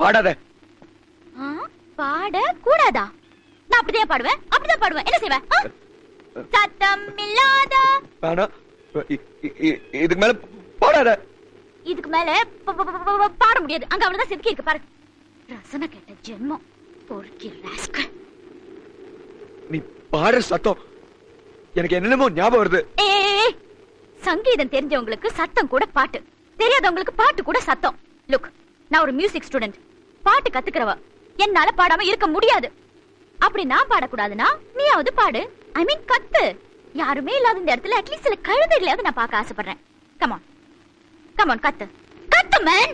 பாடாத. பாட கூடாதா? நான் அப்படிதான் பாடுவேன். என்ன செய்வேன்? சத்தம் இல்லாத. இதுக்கு மேல பாடாத. இதுக்கு மேல பாட முடியாது. அங்க அவ்வளவுதான் செதுக்கி இருக்கு பாரு. ரசனை கேட்ட ஜென்மம். பொறுக்கி ராஸ்கல். நீ பாடுற சத்தம் எனக்கு என்னென்னமோ ஞாபகம் வருது. சங்கீதம் தெரிஞ்சவங்களுக்கு சத்தம் கூட பாட்டு, தெரியாதவங்களுக்கு பாட்டு கூட சத்தம். லுக், நான் ஒரு மியூசிக் ஸ்டூடெண்ட், பாட்டு கத்துக்கிறவ. என்னால பாடாம இருக்க முடியாது. அப்படி நான் பாடக்கூடாதுன்னா நீயாவது பாடு. ஐ மீன் கத்து. யாருமே இல்லாத இந்த இடத்துல அட்லீஸ்ட் சில கழுதைகளையாவது நான் பார்க்க ஆசைப்படுறேன். கமான் கமான், கத்து கத்து மேன்.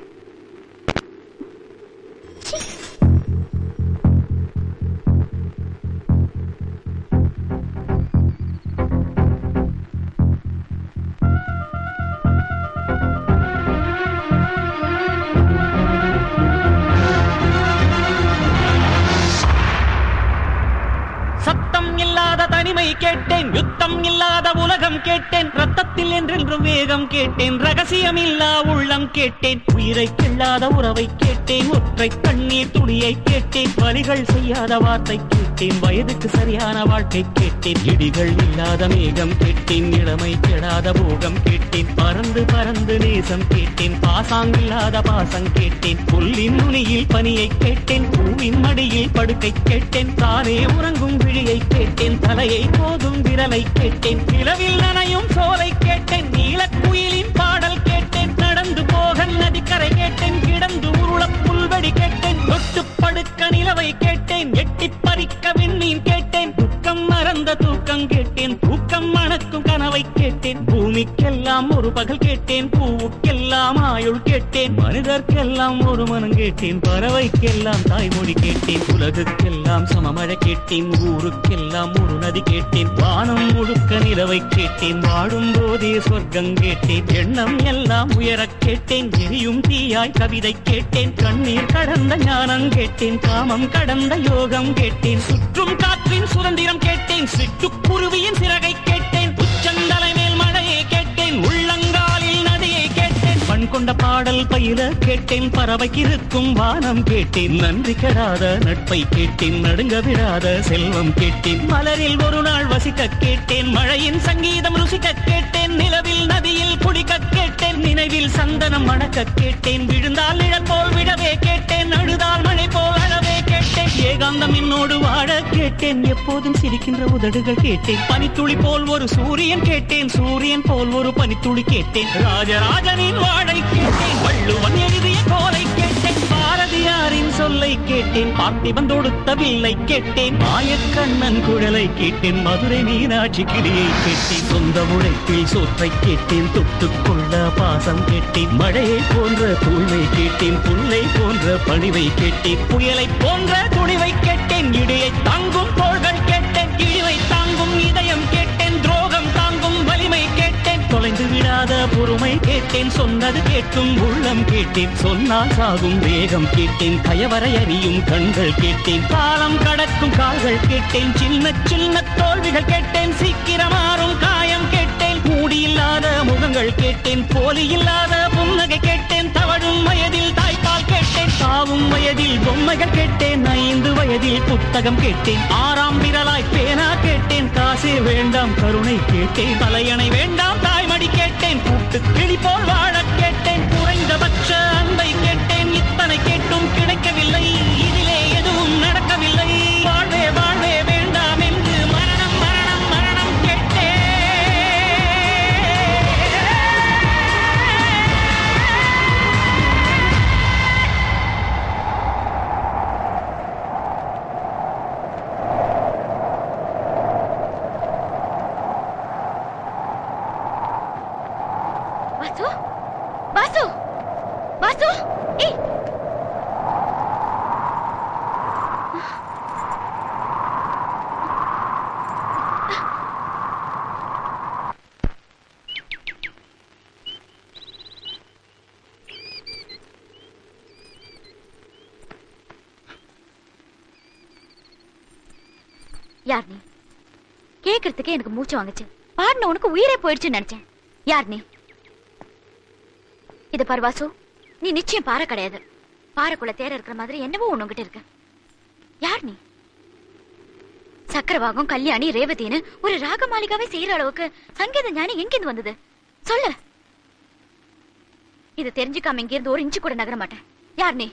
சத்தம் இல்லாத தனிமை கேட்டேன், யுத்தம் இல்லாத உலகம் கேட்டேன், ரத்தத்தில் என்றென்றும் வேகம் கேட்டேன், ரகசியம் இல்லா உள்ளம் கேட்டேன், உயிரை கிள்ளாத உறவை கேட்டேன், ஒற்றை கண்ணீர் துளியை கேட்டேன், வலிகள் செய்யாத வார்த்தை கேட்டேன், வயதுக்கு சரியான வாழ்க்கை கேட்டேன், இடிகள் இல்லாத மேகம் கேட்டேன், இளமை கெடாத போகம் கேட்டேன், பறந்து பறந்து நேசம் கேட்டேன், பாசாங்கில்லாத பாசம் கேட்டேன், புல்லின் நுனியில் பனியை கேட்டேன், பூவின் மடியில் படுக்கை கேட்டேன், தானே உறங்கும் விழியை கேட்டேன், தலையை போதும் விரலை கேட்டேன், நிலவில் நனையும் சோலை கேட்டேன், நீலக்குயிலின் பாடல் கேட்டேன், நடந்து போக நதிக்கரை கேட்டேன், கிடந்து உருள புல்வெடி கேட்டேன், தொட்டு படுக்க நிலவை கேட்டேன், எட்டி பறிக்க விண்மீன் கேட்டேன், துக்கம் மறந்த தூக்கம் கேட்டேன், தூக்கம் மணக்கும் கனவை கேட்டேன், பூமிக்கெல்லாம் ஒரு பகல் கேட்டேன், பூவுக்கெல்லாம் ஆயுள் கேட்டேன், மனிதர்க்கெல்லாம் ஒரு மனம் கேட்டேன், பறவைக்கெல்லாம் தாய்மொழி கேட்டேன், உலகுக்கெல்லாம் சமமழை கேட்டேன், ஊருக்கெல்லாம் ஒரு நதி கேட்டேன், வானம் முழுக்க நிலவை கேட்டேன், வாடும் போதே சொர்க்கம் கேட்டேன், எண்ணம் எல்லாம் உயரக் கேட்டேன், எரியும் தீயாய் கவிதை கேட்டேன், கண்ணீர் கடந்த ஞானம் கேட்டேன், காமம் கடந்த யோகம் கேட்டேன், சுற்றும் காற்றின் சுதந்திரம் கேட்டேன், சிட்டுக்குருவியின் சிறகை கேட்டேன், உச்சந்தலை மேல் மழையை கேட்டேன், உள்ளங்காலில் நதியை கேட்டேன், பண் கொண்ட பாடல் பயில கேட்டேன், பறவைக்கு இருக்கும் வானம் கேட்டேன், நன்றி கெடாத நட்பை கேட்டேன், நடுங்க விடாத செல்வம் கேட்டேன், மலரில் ஒரு நாள் வசிக்க கேட்டேன், மழையின் சங்கீதம் ருசிக்க கேட்டேன், நிலவில் நதியில் குளிக்க கேட்டேன், நினைவில் சந்தனம் மணக்க கேட்டேன், விழுந்தால் நிழல் போல் விடவே கேட்டேன், அழுதால் மழை போல் அழவே கேட்டேன், ஏகாந்தம் என்னோடு வாழ கேட்டேன், எப்போதும் சிரிக்கின்ற உதடுகள் கேட்டேன், பனித்துளி போல் ஒரு சூரியன் கேட்டேன், சூரியன் போல் ஒரு பனித்துளி கேட்டேன், ராஜராஜனின் வாழை கேட்டேன், வள்ளுவன் எழுதிய கோலை கேட்டேன், பாரதியாரின் சொல்லை கேட்டேன், பார்த்திபன் தொடுத்த வில்லை கேட்டேன், மாயக்கண்ணன் குழலை கேட்டேன், மதுரை மீனாட்சி கிளியை கேட்டேன், சொந்த உழைப்பில் சோற்றை கேட்டேன், தொட்டுக்கொள்ள பாசம் கேட்டேன், மழையை போன்ற தூய்மை கேட்டேன், புல்லை போன்ற பணிவை கேட்டேன், புயலை போன்ற துணிவை கேட்டேன், இடியை தாங்கும் தோள்கள் கேட்டேன், இழிவை தாங்கும் இதயம் கேட்டேன், துரோகம் தாங்கும் வலிமை கேட்டேன், தொலைந்து விடாத பொறுமை கேட்டேன், சொன்னது கேட்கும் உள்ளம் கேட்டேன், சொன்னால் சாகும் வேகம் கேட்டேன், கயவரை அறியும் கண்கள் கேட்டேன், காலம் கடக்கும் கால்கள் கேட்டேன், சின்ன சின்ன தோல்விகள் கேட்டேன், சீக்கிரமாறும் காயம் கேட்டேன், மூடியில்லாத முகங்கள் கேட்டேன், போலி இல்லாத புன்னகை கேட்டேன், தவழும் வயதில் தாய்ப்பால் கேட்டேன், சாவும் வயதில் பொம்மைகள் கேட்டேன், 5 வயதில் புத்தகம் கேட்டேன், 6ஆம் விரலாய் பேனா கேட்டேன், காசே வேண்டாம் கருணை கேட்டேன், தலையணை வேண்டாம் தாய்மடி கேட்டேன், கூட்டு கிளி போல் வாழ கேட்டேன், குறைந்தபட்ச அன்பை கேட்டேன், இத்தனை கேட்டும் கிடைக்கவில்லை, இதிலே எதுவும் நடக்கவில்லை, வாழ்வே வாழ்வே வேண்டாம் என்று மரணம் மரணம் மரணம் கேட்டேன். வாசு வாசு வாசு, ஏய் யார் நீ? கேக்குறதுக்கே எனக்கு மூச்சு வாங்குச்சு. பாடின உனக்கு உயிரே போயிடுச்சுன்னு நினைச்சேன். யார் நீ? இது பாரு வாசு, நீ நிச்சயம் பாறை கிடையாது. பாறைக்குள்ள தேர இருக்கிற மாதிரி என்னவோ உன்கிட்ட இருக்கு. யார் நீ? சக்கரவாகம், கல்யாணி, ரேவதின்னு ஒரு ராக மாளிகாவே செய்யற அளவுக்கு சங்கீத ஞானி எங்கிருந்து வந்தது சொல்லு. இது தெரிஞ்சுக்காம இங்கிருந்து ஒரு இன்ச்சு கூட நகர மாட்டேன். யார் நீ?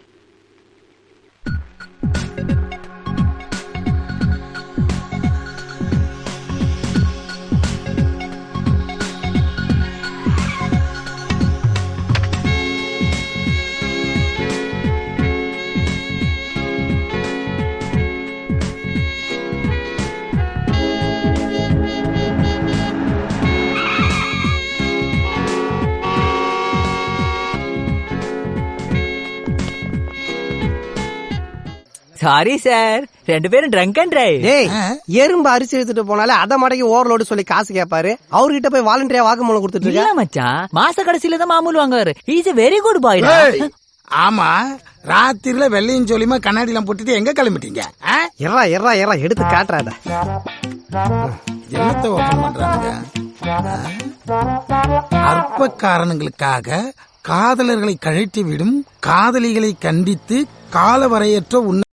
சாரி சார், 2 பேரும் ட்ரங்க் அண்ட் டிரைவ். டேய், எறும்பு அரிசி எடுத்துட்டு போனாலே அத மடக்கி ஓவர்லோடு சொல்லி காசு கேட்பாரு. அவர்கிட்ட போய் வாலண்டியா வாக்குமூலம் கொடுத்துட்டு இல்ல இருக்க. மச்சான், மாச கடைசியில தான் மாமூல் வாங்குவாரு. Is a very good boy. ஆமா, ராத்திரில வெள்ளையும் ஜோலியுமா கண்ணாடிலாம் போட்டுட்டு எங்க கிளம்பிட்டீங்க? எறா எறா எறா எடுத்து காட்டுறாத. என்னத்தை ஓபன் பண்றாங்க? அற்ப காரணங்களுக்காக காதலர்களை கழட்டி விடும் காதலிகளை கண்டித்து காலவரையற்ற